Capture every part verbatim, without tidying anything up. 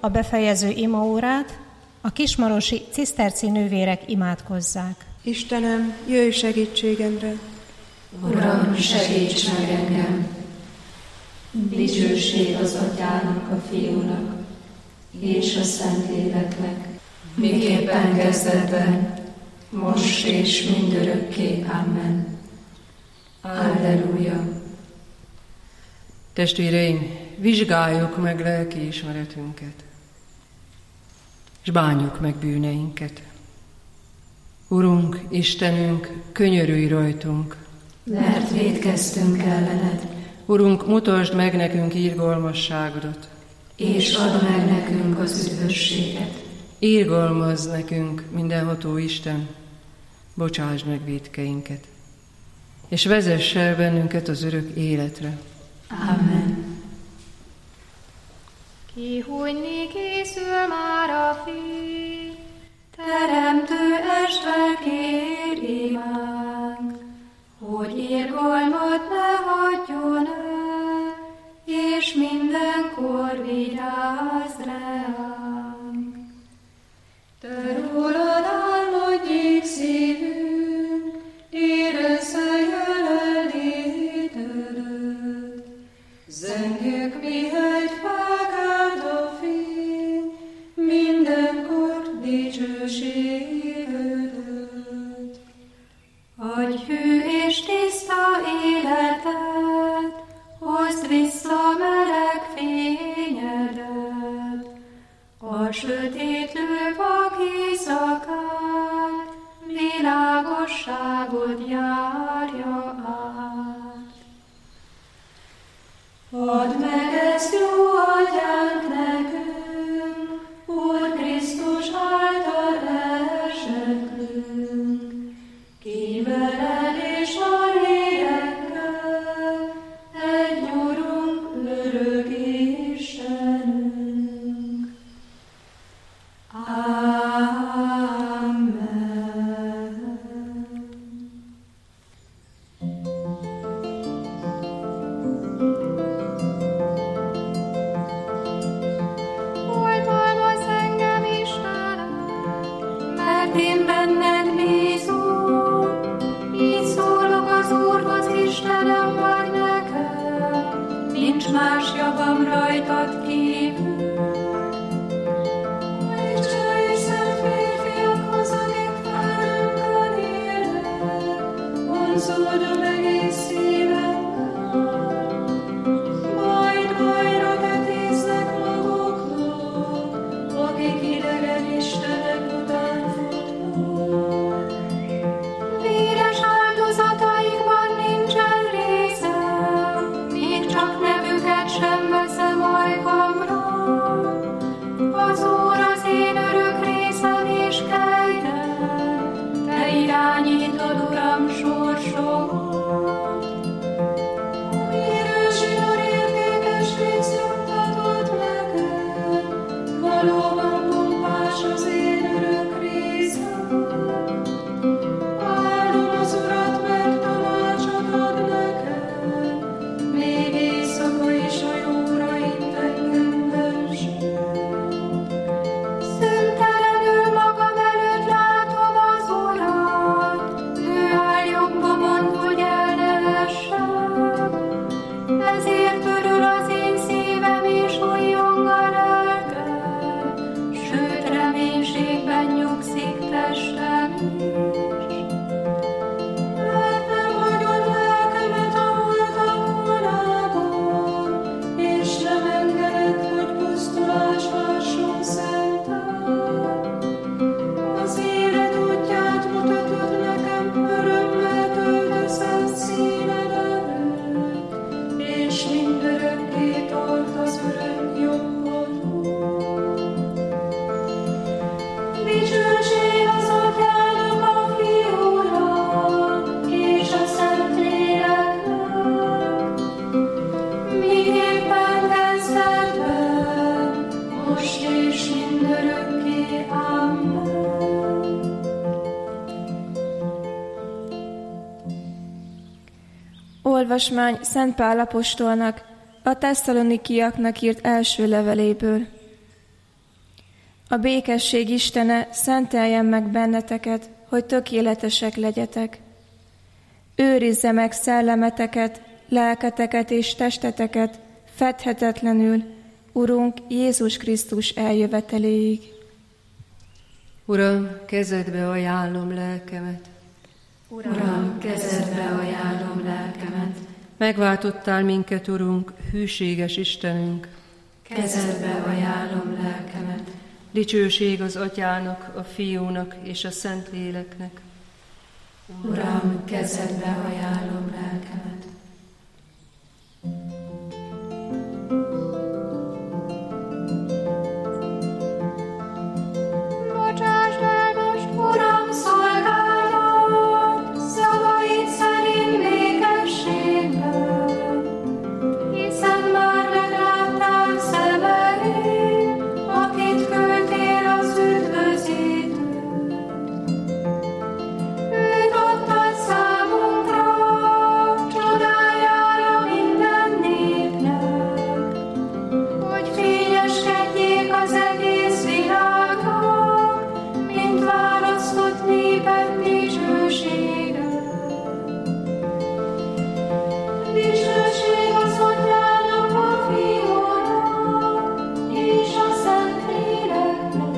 a befejező imaórát a kismarosi ciszterci nővérek imádkozzák. Istenem, jöjj segítségemre! Uram, segíts meg engem! Dicsőség az Atyának, a Fiúnak és a Szentléleknek, miképpen kezdetben, most és mindörökké. Amen. Alleluja! Testvéreim, vizsgáljuk meg lelkiismeretünket, és bánjuk meg bűneinket. Urunk, Istenünk, könyörülj rajtunk, mert vétkeztünk ellened. Urunk, mutasd meg nekünk irgalmasságodat, és add meg nekünk az üdvösséget. Irgalmazz nekünk, mindenható Isten, bocsásd meg vétkeinket, és vezess el bennünket az örök életre. Amen. Kihújni készül már a fény, Teremtő Isten kér imánk, hogy irgalmat ne hagyjon el, és mindenkor vigyázz ránk. Te rólad álmodjék szívünk, érezze jelenlétedet. Zengjük mihegy fákád a fény, mindenkor dicsőségedet. Adj hű és tiszta életet, hozd vissza meleg fényedet. A sötétlő vak éjszakát, világosságot járja át. Add meg ezt jó atyánk nekünk, Úr Krisztus által elseklünk, ki veled és a lélekkel, egy Urunk, örök Istenünk. Amen. oltalmazz engem, Istenem, Mert én benned bízom, így szólok az Úrhoz, Istenem vagy nekem, nincs más javam rajtad kívül. Isten és szent férfiakhoz, akik felünkön élnek, vonzódom egész szívemmel, majd bajra vetéznek maguknak, akik idegen istenek után futnak. Véres áldozataikban nincsen részem, még csak nevüket sem veszem ajkamra. Az Úr az én örök részem és kegyem, te irányítod, Uram, sorsomat. Mérősítőn értékes rész juttatod nekem, valóban pompás az én örök részem. Áldom az Urat, mert tanácsot ad nekem, még éjszaka is a jóra itt engem vezet. Szüntelenül magam előtt látom az Urat, ő áll jobbomon, hogy el ne essek. Ezért örül az én szívem és újjong a lelkem, sőt reménységben nyugszik testem is. Mert nem hagyod lelkemet a holtak vonában, és nem engeded, hogy pusztulás lásson szentel. Az élet útját mutatod nekem, örömmel töltesz színed előtt, és mindörökké tart az örök jobbodon. Dicsőség az Atyának, a Fiúnak és a Szentléleknek, miképpen kezdetben, most és mindörökké. Amen. Olvasmány Szent Pál apostolnak a tesszalonikiaknak írt első leveléből. A békesség Istene szenteljen meg benneteket, hogy tökéletesek legyetek. Őrizze meg szellemeteket, lelketeket és testeteket fedhetetlenül, Urunk Jézus Krisztus eljöveteléig. Uram, kezedbe ajánlom lelkemet. Uram, kezedbe ajánlom lelkemet. Megváltottál minket, Urunk, hűséges Istenünk. Kezedbe ajánlom lelkemet. Dicsőség az Atyának, a Fiúnak és a Szentléleknek. Uram, kezedbe ajánlom lelkemet. Bocsásd el most, Uram, szolgálat, szavaid szerint békességben, hiszen már megláttál szemeid, akit küldtél az üdvözítőt. Őt adtad számunkra, csodájára minden népnek, hogy fényeskedjék az egész világnak, mint választott néped dicsősége. Dicsőség az Atyának, a Fiúnak és a Szentléleknek,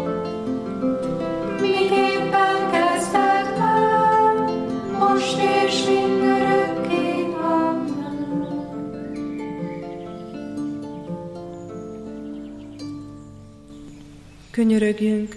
miképpen kezdetben, most és mindörökké. Amen. Könyörögjünk!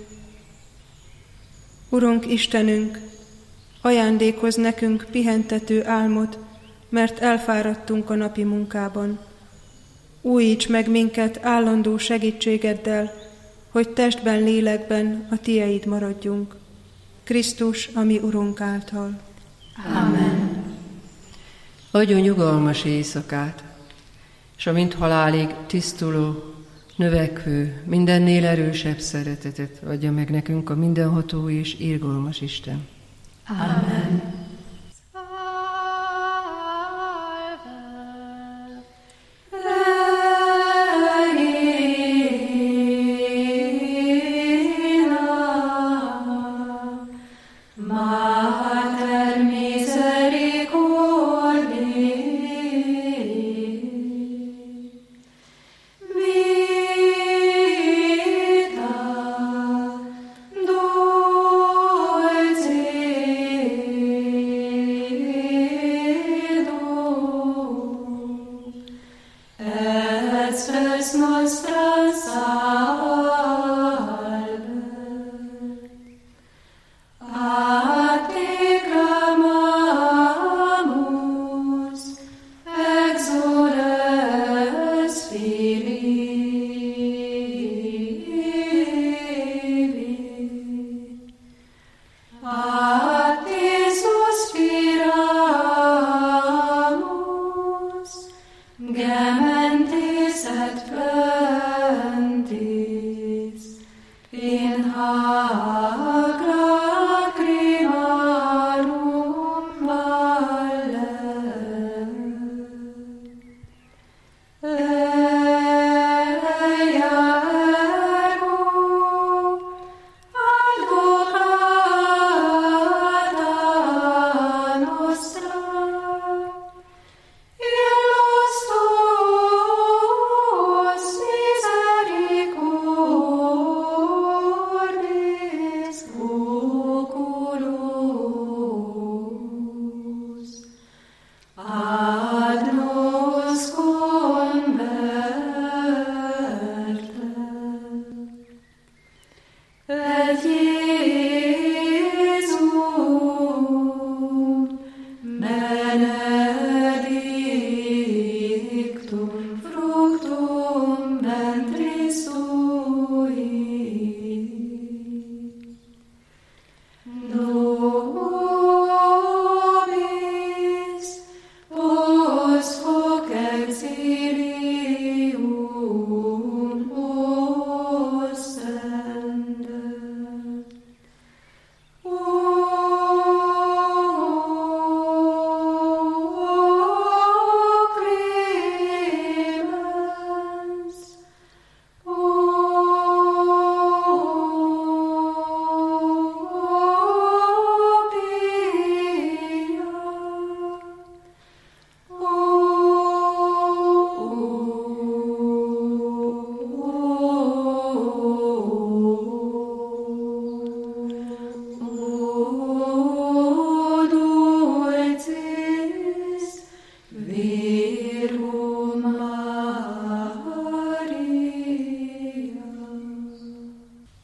Urunk Istenünk, ajándékozz nekünk pihentető álmot, mert elfáradtunk a napi munkában. Újíts meg minket állandó segítségeddel, hogy testben, lélekben a Tieid maradjunk. Krisztus, a mi Urunk által. Amen. Adjon nyugalmas éjszakát, és a mint halálig tisztuló, növekvő, mindennél erősebb szeretetet adja meg nekünk a mindenható és irgalmas Isten. Amen. Mater misericordiae, vita dulcis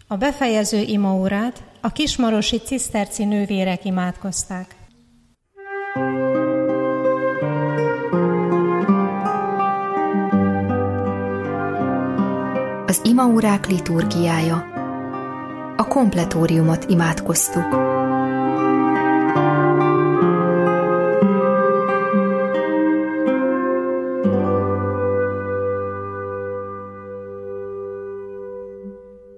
A befejező imaórát a kismarosi ciszterci nővérek imádkozták. Az imaórák liturgiája. A kompletóriumot imádkoztuk.